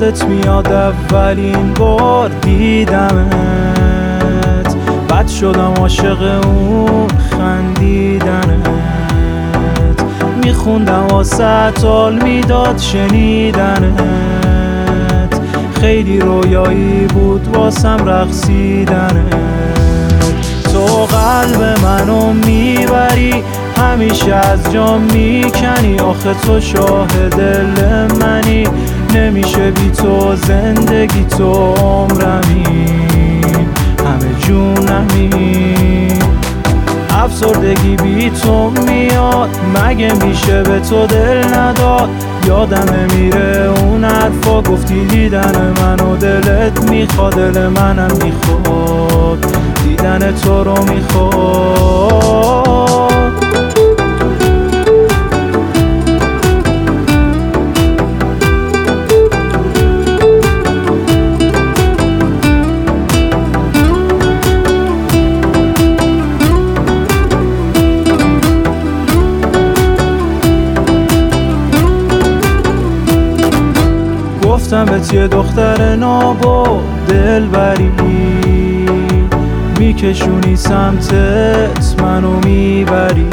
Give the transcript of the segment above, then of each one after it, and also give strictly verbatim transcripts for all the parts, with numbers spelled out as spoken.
یادت میاد اولین بار دیدمت، بد شدم عاشق اون خندیدنت. میخوندم واسه حال میداد شنیدنت، خیلی رویایی بود واسم رقصیدنت. تو قلب منو میبری، همیشه از جام میکنی، آخه تو شاه دل منی، نمیشه بی تو زندگی، تو عمرمی، همه جونمی. افسردگی بی تو میاد، مگه میشه به تو دل نداد؟ یادم میره اون حرفا، گفتی دیدن منو دلت میخواد، دل منم میخواد دیدن تو رو میخواد. گفتم بهت یه دختر نابو دل بری، میکشونی سمتت منو میبری.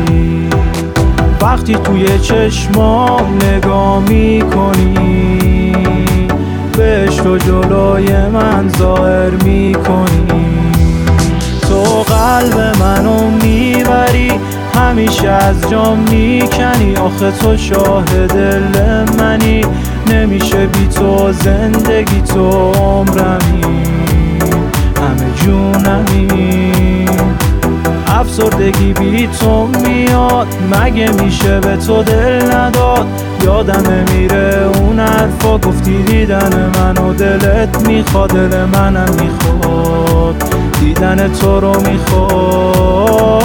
وقتی توی چشمام نگاه میکنی، بهشت و جلوی من ظاهر میکنی. تو قلب منو میبری، همیشه از جام میکنی، آخه تو شاه دل منی، نمیشه بی تو زندگی، تو عمرمی، همه جونمی. افسردگی بی تو میاد، مگه میشه به تو دل نداد؟ یادم میره اون حرفا، گفتی دیدن منو دلت میخواد، دل منم میخواد دیدن تو رو میخواد.